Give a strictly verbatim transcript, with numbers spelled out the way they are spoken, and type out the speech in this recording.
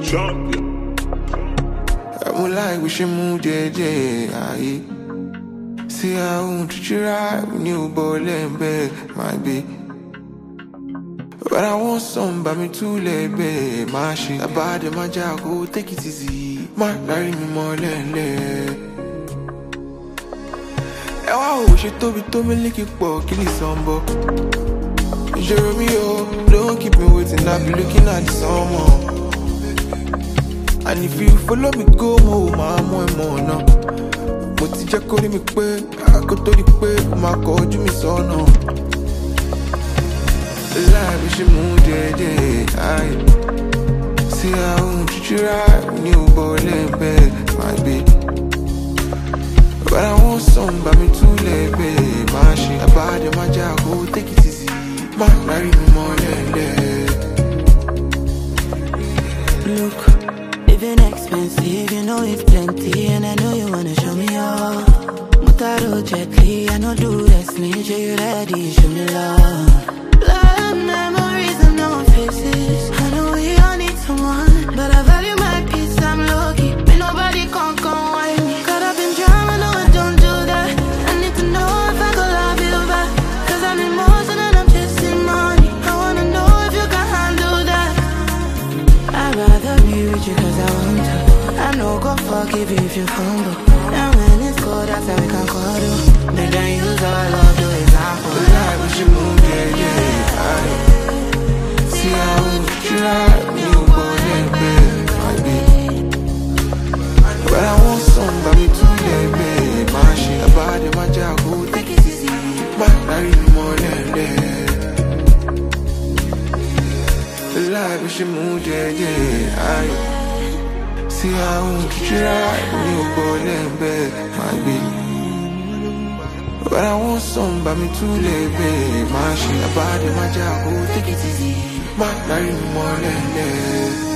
champion. I'm like we should move there, yeah. See I won't treat you right when you ball and bed, might be. But I want some by me too late, babe. My shit, I buy them my jack, go take it easy. My marry me more than less. I wish you told me to me lick it for kill it somebo. Jeremio, don't keep me waiting, I'll be looking at the summer. And if you follow me, go more, my more and more now. But if you call me quick, I could tell you quick, my call you me so no. Life we should move there, yeah. I see I won't treat you right when you ball and bed, might be. But I want some by me too late, babe. My shit, I buy them my jack, go take it easy. My marry me more than that. Look, living expensive, you know it's plenty, and I know you wanna show me all. Mutaro gently, I know do wrestling, show you ready, show me love. Love memories and no faces. I know we all need someone, but I value my peace, I'm lucky. But nobody can come with me. Caught up in drama, no I don't do that. I need to know if I could love you back, cause I'm emotional and I'm chasing money. I wanna know if you can handle that. I'd rather be with you cause I want to. I know go forgive you if you fumble. And when it's cold, that's how we can cuddle. They can use our love to example. The life we should move, yeah, yeah. I see I won't try, you born and bed, might be. But I want some by me too late, babe. My shit, I buy them my jack, go take it easy. My marry me more than that. The life we should move, yeah, yeah. I see I won't try, you born and bed, might be. But I want some by me too late, babe. My shit, I buy them my jack, go take it easy. My marry me more than that.